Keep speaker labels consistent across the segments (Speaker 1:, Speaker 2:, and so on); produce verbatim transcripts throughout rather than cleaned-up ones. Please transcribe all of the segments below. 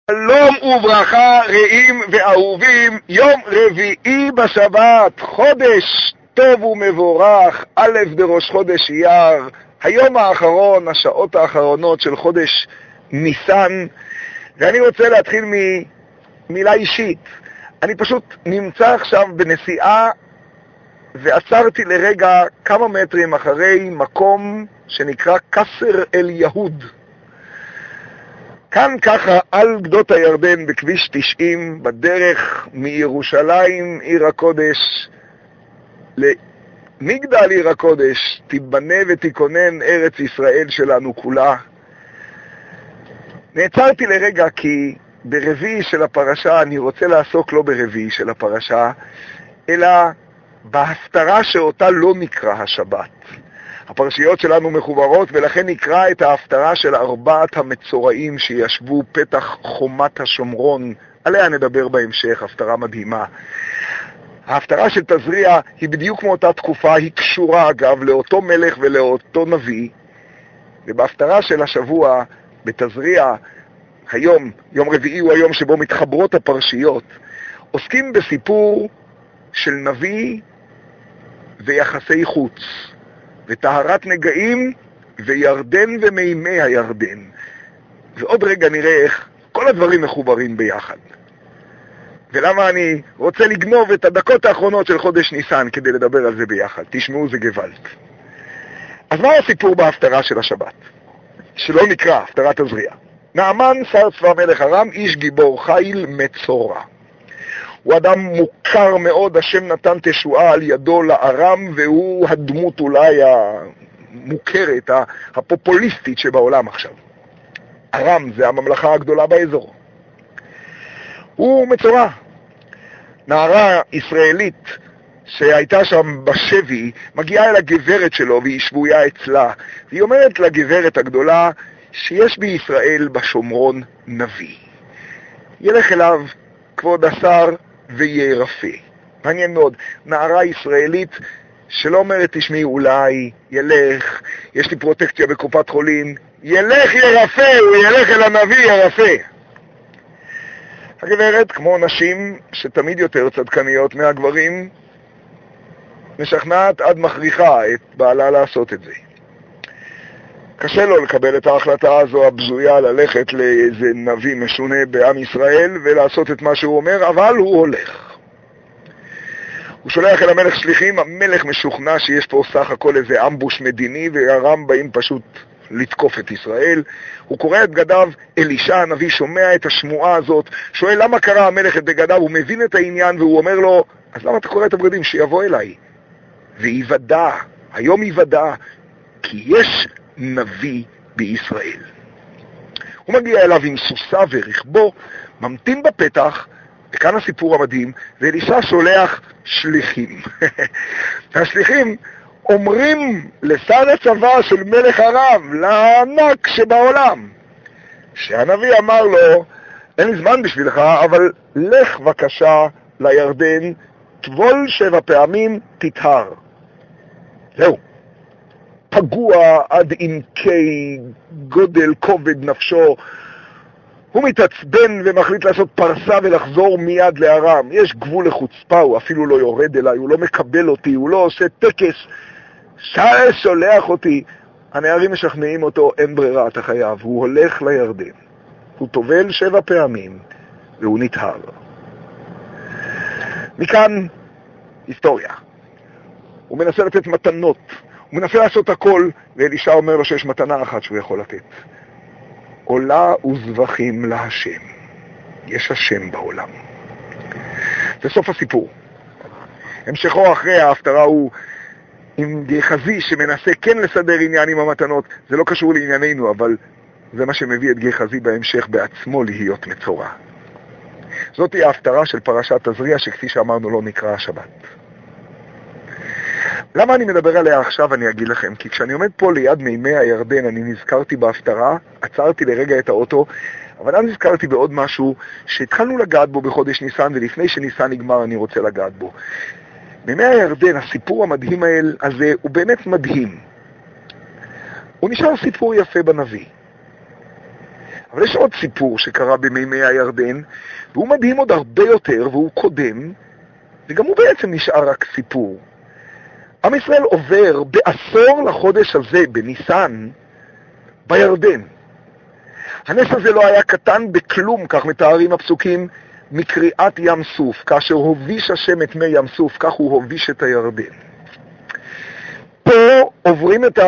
Speaker 1: שלום וברכה רעים ואהובים, יום רביעי בשבת, חודש טוב ומבורך, א' דראש חודש אייר, היום האחרון, השעות האחרונות של חודש ניסן, ואני רוצה להתחיל ממילה אישית. אני פשוט נמצא עכשיו בנסיעה ועצרתי לרגע כמה מטרים אחרי מקום שנקרא קסר אל יהוד. כאן ככה על גדות הירדן בכביש תשעים, בדרך מירושלים עיר הקודש למגדל עיר הקודש, תיבנה ותיכונן ארץ ישראל שלנו כולה. נעצרתי לרגע כי ברביעי של הפרשה אני רוצה לעסוק לא ברביעי של הפרשה, אלא בהפטרה שאותה לא נקרא השבת. הפרשיות שלנו מחוברות, ולכן נקרא את ההפטרה של ארבעת המצורעים שישבו פתח חומת השומרון. עליה נדבר בהמשך, הפטרה מדהימה. ההפטרה של תזריע היא בדיוק מאותה תקופה, היא קשורה אגב לאותו מלך ולאותו נביא. ובהפטרה של השבוע, בתזריע, היום, יום רביעי הוא היום שבו מתחברות הפרשיות, עוסקים בסיפור של נביא ויחסי חוץ. וטהרת נגעים וירדן ומימי הירדן. ועוד רגע נראה איך כל הדברים מחוברים ביחד. ולמה אני רוצה לגנוב את הדקות האחרונות של חודש ניסן כדי לדבר על זה ביחד. תשמעו, זה גוואלד. אז מה הסיפור בהפטרה של השבת? שלא נקרא הפטרת תזריע. נעמן שר צבא מלך ארם, איש גיבור חיל מצורע. הוא אדם מוכר מאוד, השם נתן תשועה על ידו לארם, והוא הדמות אולי המוכרת, הפופוליסטית שבעולם עכשיו. ארם זה הממלכה הגדולה באזור. הוא מצורע. נערה ישראלית שהייתה שם בשבי, מגיעה אל הגברת שלו והיא שבויה אצלה. והיא אומרת לגברת הגדולה שיש בישראל בשומרון נביא. ילך אליו כבוד השר ויהיה רפא. מעניין מאוד, נערה ישראלית שלא אומרת תשמעי אולי, ילך, יש לי פרוטקציה בקופת חולים, ילך ירפא, הוא ילך אל הנביא ירפא. הגברת, כמו נשים שתמיד יותר צדקניות מהגברים, משכנעת עד מכריחה את בעלה לעשות את זה. קשה לו לקבל את ההחלטה הזו הבזויה ללכת לאיזה נביא משונה בעם ישראל ולעשות את מה שהוא אומר, אבל הוא הולך. הוא שולח אל המלך שליחים, המלך משוכנע שיש פה סך הכל איזה אמבוש מדיני, והרם באים פשוט לתקוף את ישראל. הוא קורא את בגדיו, אלישע הנביא שומע את השמועה הזאת, שואל למה קרא המלך את בגדיו, הוא מבין את העניין והוא אומר לו, אז למה אתה קורא את הבגדים? שיבוא אליי. ויוודע, היום יוודע, כי יש נביא בישראל. הוא מגיע אליו עם סוסה ורכבו, ממתין בפתח, וכאן הסיפור המדהים, ואלישע שולח שליחים. השליחים אומרים לשר הצבא של מלך ארם, לענק שבעולם, שהנביא אמר לו, אין לי זמן בשבילך, אבל לך בבקשה לירדן, טבול שבע פעמים, תטהר. זהו. פגוע עד עמקי גודל כובד נפשו, הוא מתעצבן ומחליט לעשות פרסה ולחזור מיד לארם. יש גבול לחוצפה, הוא אפילו לא יורד אליי, הוא לא מקבל אותי, הוא לא עושה טקס, שאל שולח אותי. הנערים משכנעים אותו, אין ברירה, אתה חייב. הוא הולך לירדן, הוא טובל שבע פעמים והוא נטהר. מכאן היסטוריה. הוא מנסה לתת מתנות, הוא מנסה לעשות הכל, ואלישע אומר לו שיש מתנה אחת שהוא יכול לתת. עולה וזבחים להשם. יש השם בעולם. זה סוף הסיפור. המשכו אחרי ההפטרה הוא עם גחזי שמנסה כן לסדר עניין עם המתנות. זה לא קשור לענייננו, אבל זה מה שמביא את גחזי בהמשך בעצמו להיות מצורע. זאת היא ההפטרה של פרשת תזריע, שכפי שאמרנו לא נקרא השבת. למה אני מדבר עליה עכשיו? אני אגיד לכם, כי כשאני עומד פה ליד מימי הירדן, אני נזכרתי בהפטרה, עצרתי לרגע את האוטו, אבל אז נזכרתי בעוד משהו שהתחלנו לגעת בו בחודש ניסן, ולפני שניסן נגמר אני רוצה לגעת בו. מימי הירדן, הסיפור המדהים הזה הוא באמת מדהים. הוא נשאר סיפור יפה בנביא. אבל יש עוד סיפור שקרה במימי הירדן, והוא מדהים עוד הרבה יותר, והוא קודם, וגם הוא בעצם נשאר רק סיפור. עם ישראל עובר בעשור לחודש הזה, בניסן, בירדן. הנס הזה לא היה קטן בכלום, כך מתארים הפסוקים, מקריאת ים סוף. כאשר הוביש השם את מי ים סוף, כך הוא הוביש את הירדן. פה עוברים את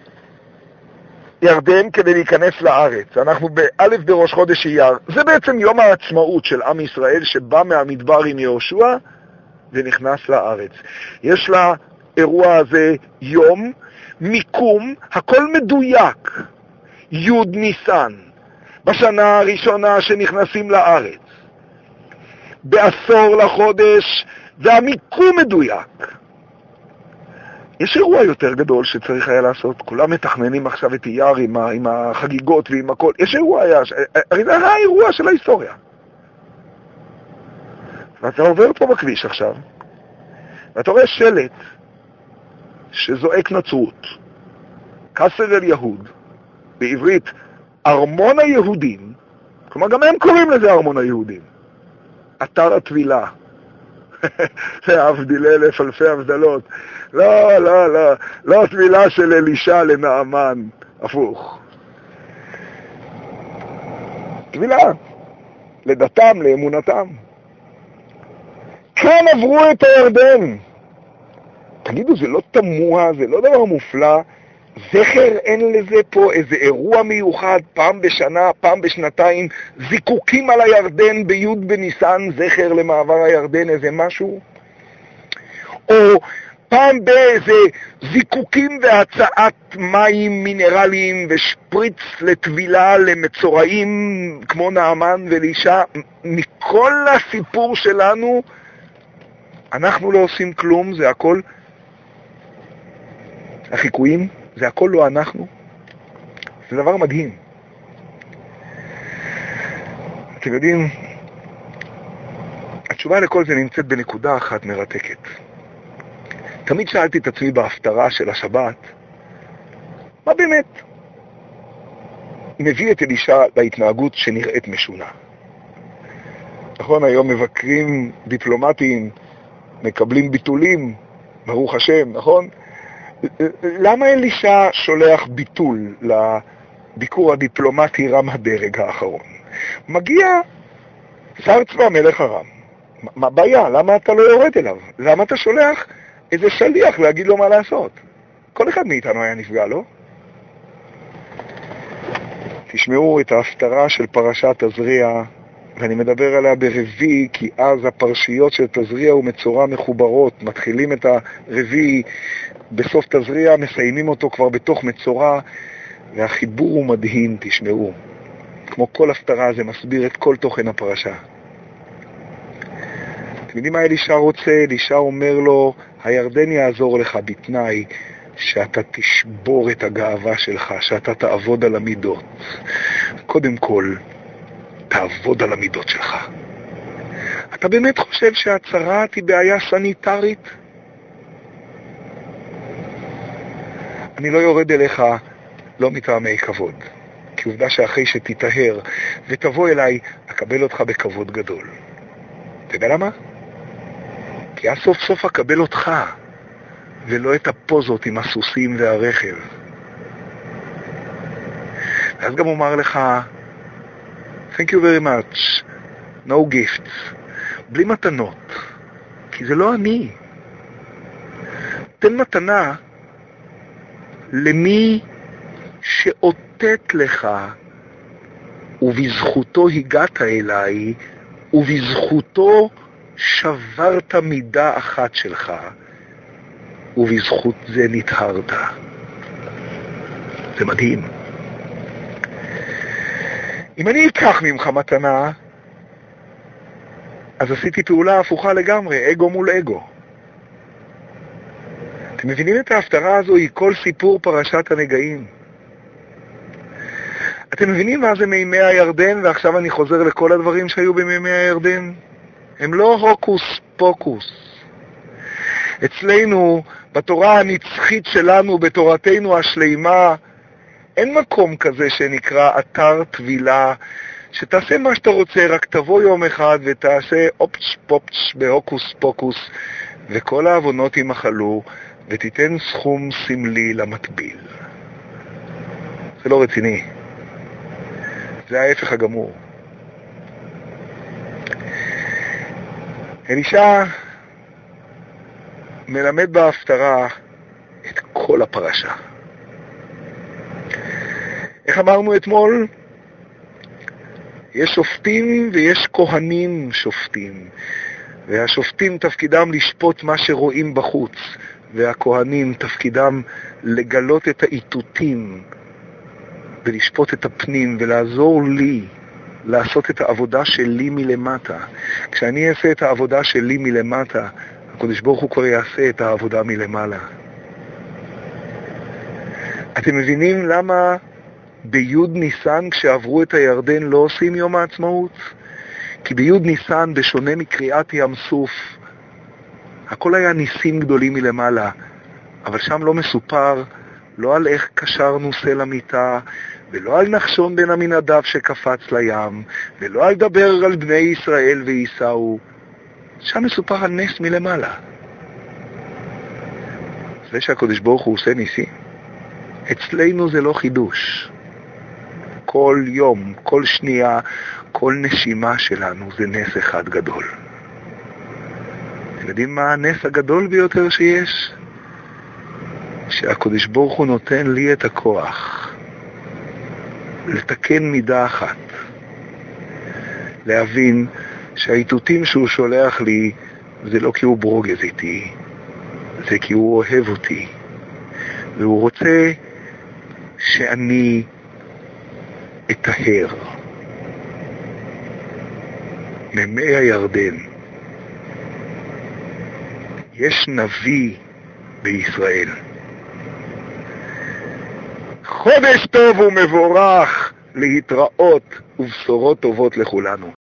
Speaker 1: הירדן כדי להיכנס לארץ. אנחנו באלף בראש חודש אייר. זה בעצם יום העצמאות של עם ישראל שבא מהמדבר עם יהושע ונכנס לארץ. יש לאירוע הזה יום, מיקום, הכל מדויק. י' ניסן, בשנה הראשונה שנכנסים לארץ. בעשור לחודש, והמיקום מדויק. יש אירוע יותר גדול שצריך היה לעשות. כולם מתכננים עכשיו את אייר עם, עם החגיגות ועם הכל. יש אירוע, היה, הרי זה היה האירוע של ההיסטוריה. ואתה עובר פה בכביש עכשיו, ואתה רואה שלט שזועק נצרות. קסר אל יהוד, בעברית, ארמון היהודים, כלומר גם הם קוראים לזה ארמון היהודים. אתר הטבילה. להבדיל אלף אלפי הבדלות. לא, לא, לא, לא טבילה של אלישע לנעמן, הפוך. טבילה, לדתם, לאמונתם. כאן עברו את הירדן. תגידו, זה לא תמוה, זה לא דבר מופלא. זכר אין לזה פה איזה אירוע מיוחד, פעם בשנה, פעם בשנתיים, זיקוקים על הירדן בי' בניסן, זכר למעבר הירדן, איזה משהו? או פעם באיזה זיקוקים והצעת מים מינרליים ושפריץ לטבילה למצורעים כמו נעמן ואלישע. מכל הסיפור שלנו אנחנו לא עושים כלום, זה הכל החיקויים. זה הכל לא אנחנו. זה דבר מדהים. אתם יודעים, התשובה לכל זה נמצאת בנקודה אחת מרתקת. תמיד שאלתי את עצמי בהפטרה של השבת, מה באמת מביא את אלישע להתנהגות שנראית משונה? נכון, היום מבקרים דיפלומטיים, מקבלים ביטולים, ברוך השם, נכון? למה אלישע שולח ביטול לביקור הדיפלומטי רם הדרג האחרון? מגיע שר צבא מלך ארם. מה בעיה? למה אתה לא יורד אליו? למה אתה שולח איזה שליח להגיד לו מה לעשות? כל אחד מאיתנו היה נפגע, לא? תשמעו את ההפטרה של פרשת תזריע, ואני מדבר עליה ברביעי, כי אז הפרשיות של תזריע ומצורע מחוברות. מתחילים את הרביעי בסוף תזריע, מסיימים אותו כבר בתוך מצורע, והחיבור הוא מדהים, תשמעו. כמו כל הפטרה זה מסביר את כל תוכן הפרשה. אתם יודעים מה אלישע רוצה? אלישע אומר לו, הירדן יעזור לך בתנאי שאתה תשבור את הגאווה שלך, שאתה תעבוד על המידות. קודם כל, תעבוד על המידות שלך. אתה באמת חושב שהצרת היא בעיה סניטרית? אני לא יורד אליך לא מטעמי כבוד, כי עובדה שאחרי שתתאהר ותבוא אליי, אקבל אותך בכבוד גדול. אתה יודע למה? כי אז סוף סוף אקבל אותך, ולא את הפוזות עם הסוסים והרכב. ואז גם אומר לך, thank you very much, no gifts, בלי מתנות, כי זה לא אני. תן מתנה למי שאותת לך, ובזכותו הגעת אליי, ובזכותו שברת מידה אחת שלך, ובזכות זה נטהרת. זה מדהים. אם אני אקח ממך מתנה, אז עשיתי פעולה הפוכה לגמרי, אגו מול אגו. אתם מבינים את ההפטרה הזו? היא כל סיפור פרשת הנגעים. אתם מבינים מה זה מימי הירדן? ועכשיו אני חוזר לכל הדברים שהיו במימי הירדן. הם לא הוקוס פוקוס. אצלנו, בתורה הנצחית שלנו, בתורתנו השלימה, אין מקום כזה שנקרא אתר טבילה, שתעשה מה שאתה רוצה, רק תבוא יום אחד ותעשה אופץ' פופץ' בהוקוס פוקוס, וכל העוונות ימחלו, ותיתן סכום סמלי למטביל. זה לא רציני. זה ההפך הגמור. אלישע מלמד בהפטרה את כל הפרשה. איך אמרנו אתמול? יש שופטים ויש כהנים שופטים, והשופטים תפקידם לשפוט מה שרואים בחוץ, והכהנים תפקידם לגלות את האיתותים ולשפוט את הפנים ולעזור לי לעשות את העבודה שלי מלמטה. כשאני אעשה את העבודה שלי מלמטה, הקדוש ברוך הוא כבר יעשה את העבודה מלמעלה. אתם מבינים למה ביוד ניסן כשעברו את הירדן לא עושים יום העצמאות? כי ביוד ניסן, בשונה מקריאת ים סוף, הכל היה ניסים גדולים מלמעלה, אבל שם לא מסופר לא על איך קשרנו סלע מיטה, ולא על נחשון בן עמינדב שקפץ לים, ולא על דבר על בני ישראל ויסעו. שם מסופר על נס מלמעלה. זה שהקדוש ברוך הוא עושה ניסים. אצלנו זה לא חידוש. כל יום, כל שנייה, כל נשימה שלנו זה נס אחד גדול. אתם יודעים מה הנס הגדול ביותר שיש? שהקדוש ברוך הוא נותן לי את הכוח לתקן מידה אחת. להבין שהאיתותים שהוא שולח לי זה לא כי הוא ברוגז איתי, זה כי הוא אוהב אותי. והוא רוצה שאני אטהר ממי הירדן. יש נביא בישראל. חודש טוב ומבורך, להתראות ובשורות טובות לכולנו.